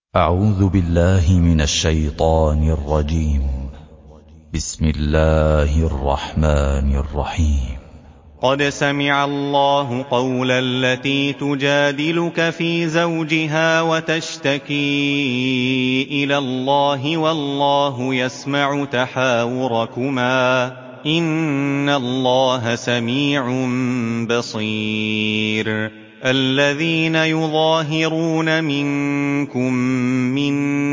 أعوذ بالله من الشيطان الرجيم. بسم الله الرحمن الرحيم. قد سمع الله قول التي تجادلك في زوجها وتشتكي إلى الله والله يسمع تحاوركما إن الله سميع بصير. الذين يظاهرون منكم من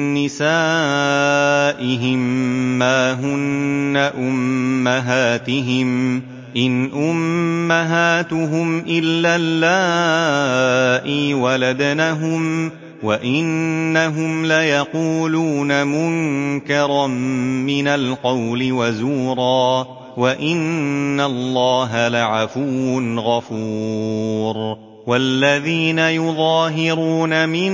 نسائهم ما هن أمهاتهم إن أمهاتهم إلا اللائي ولدنهم وإنهم ليقولون منكرا من القول وزورا وإن الله لعفو غفور. والذين يظاهرون من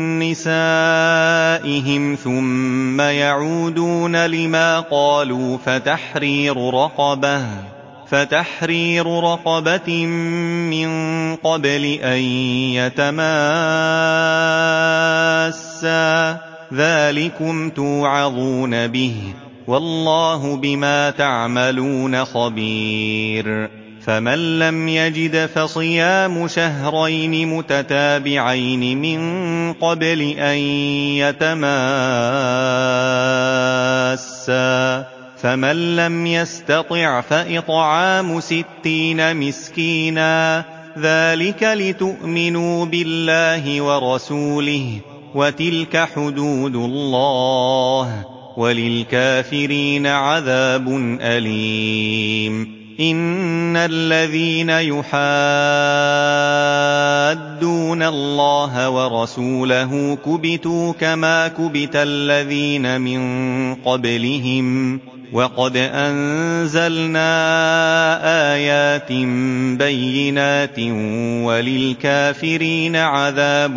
نسائهم ثم يعودون لما قالوا فتحرير رقبة من قبل أن يتماسا ذلكم توعظون به والله بما تعملون خبير. فمن لم يجد فصيام شهرين متتابعين من قبل أن يتماسا فمن لم يستطع فإطعام 60 مسكينا ذلك لتؤمنوا بالله ورسوله وتلك حدود الله وللكافرين عذاب أليم. إن الذين يحادون الله ورسوله كبتوا كما كبت الذين من قبلهم وقد أنزلنا آيات بينات وللكافرين عذاب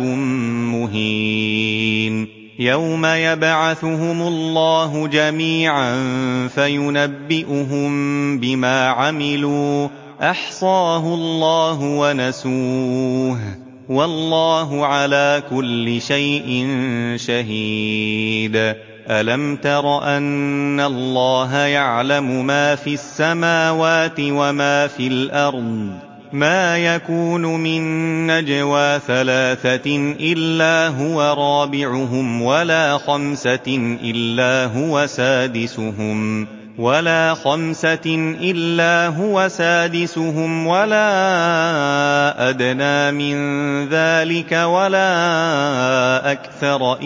مهين. يوم يبعثهم الله جميعا فينبئهم بما عملوا أحصاه الله ونسوه والله على كل شيء شهيد. ألم تر أن الله يعلم ما في السماوات وما في الأرض ما يكون من نجوى 3 إلا هو رابعهم ولا 5 إلا هو سادسهم ولا أدنى من ذلك ولا أكثر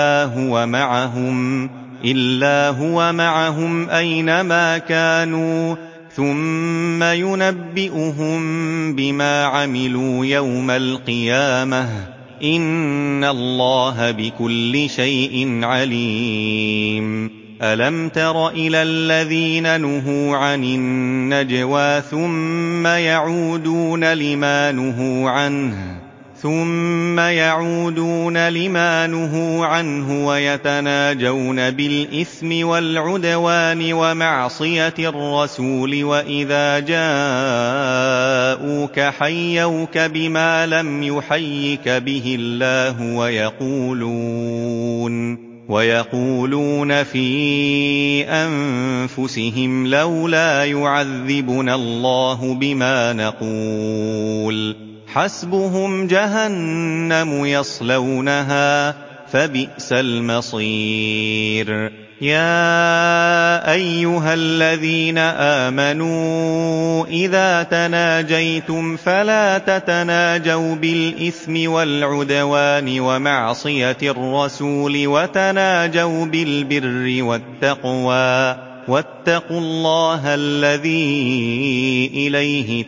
إلا هو معهم أينما كانوا ثم ينبئهم بما عملوا يوم القيامة إن الله بكل شيء عليم. ألم تر إلى الذين نهوا عن النجوى ثم يعودون لما نهوا عنه ويتناجون بالإثم والعدوان ومعصية الرسول وإذا جاءوك حيوك بما لم يحيك به الله ويقولون في أنفسهم لولا يعذبنا الله بما نقول حسبهم جهنم يصلونها فبئس المصير. يا أيها الذين آمنوا إذا تناجيتم فلا تتناجوا بالإثم والعدوان ومعصية الرسول وتناجوا بالبر والتقوى واتقوا الله الذي إليه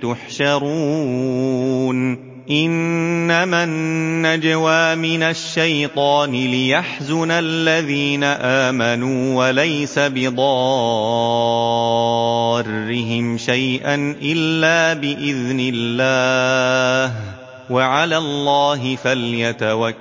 تحشرون. إنما النجوى من الشيطان ليحزن الذين آمنوا وليس بضارهم شيئا إلا بإذن الله وعلى الله فليتوكل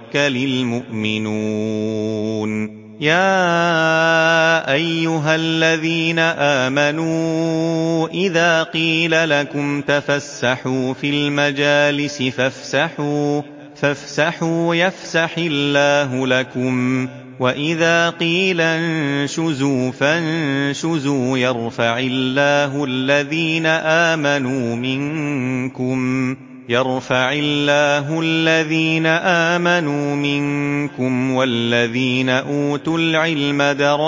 المؤمنون. يا أيها الذين آمنوا إذا قيل لكم تفسحوا في المجالس فافسحوا يفسح الله لكم وإذا قيل انشزوا فانشزوا يرفع الله الذين آمنوا منكم والذين أوتوا العلم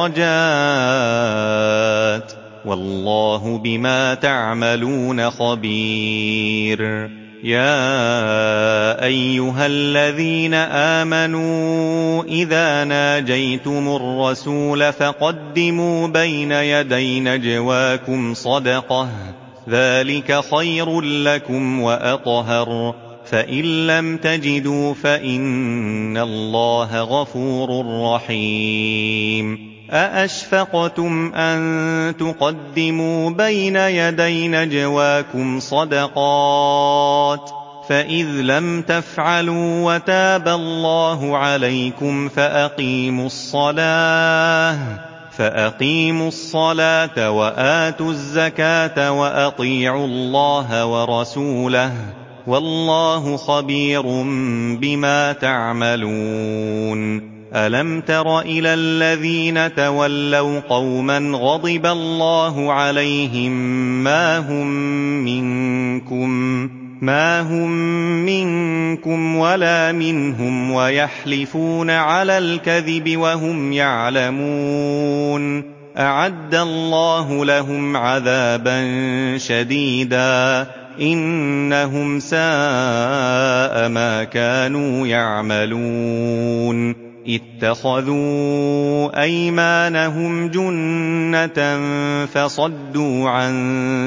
درجات والله بما تعملون خبير يا أيها الذين آمنوا إذا ناجيتم الرسول فقدموا بين يدي نجواكم صدقة ذلك خير لكم وأطهر فإن لم تجدوا فإن الله غفور رحيم أأشفقتم أن تقدموا بين يدي نجواكم صدقات فإذ لم تفعلوا وتاب الله عليكم فأقيموا الصلاة وآتوا الزكاة وأطيعوا الله ورسوله والله خبير بما تعملون ألم تر إلى الذين تولوا قوما غضب الله عليهم ما هم منكم ولا منهم ويحلفون على الكذب وهم يعلمون أعد الله لهم عذابا شديدا إنهم ساء ما كانوا يعملون اتخذوا أيمانهم جنة فصدوا عن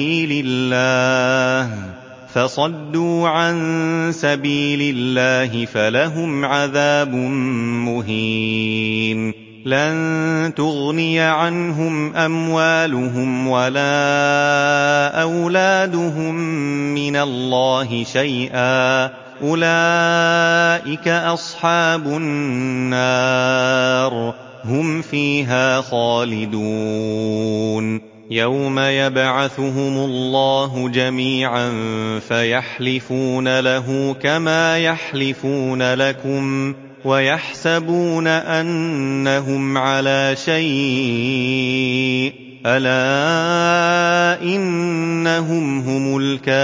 سبيل الله فلهم عذاب مهين لن تغني عنهم أموالهم ولا أولادهم من الله شيئا أولئك أصحاب النار هم فيها خالدون يوم يبعثهم الله جميعا فيحلفون له كما يحلفون لكم ويحسبون أنهم على شيء ألا إنهم هم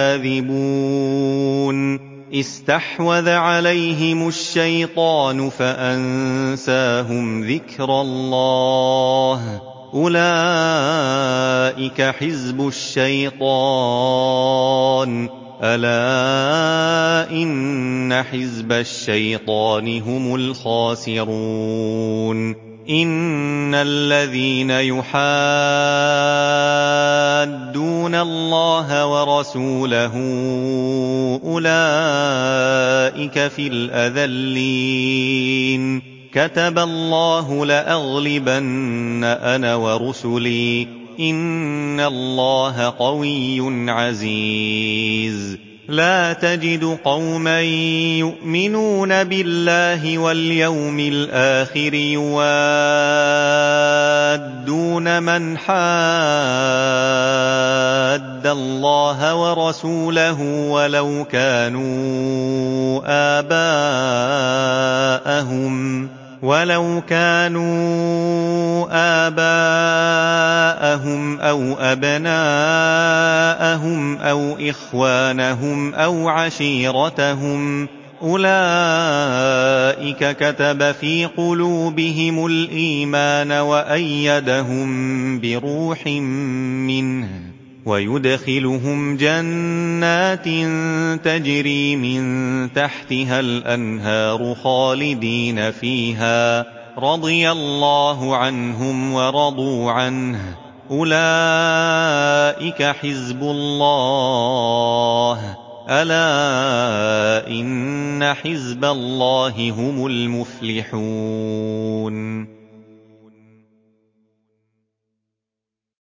الكاذبون استحوذ عليهم الشيطان فأنساهم ذكر الله أولئك حزب الشيطان ألا إن حزب الشيطان هم الخاسرون إن الذين يحادون الله ورسوله أولئك في الأذلين كتب الله لأغلبن أنا ورسلي إن الله قوي عزيز لا تجد قوما يؤمنون بالله واليوم الآخر يوادون من حاد الله ورسوله ولو كانوا آباءهم أو أبناءهم أو إخوانهم أو عشيرتهم أولئك كتب في قلوبهم الإيمان وأيدهم بروح منه ويدخلهم جنات تجري من تحتها الأنهار خالدين فيها رضي الله عنهم ورضوا عنه أولئك حزب الله ألا إن حزب الله هم المفلحون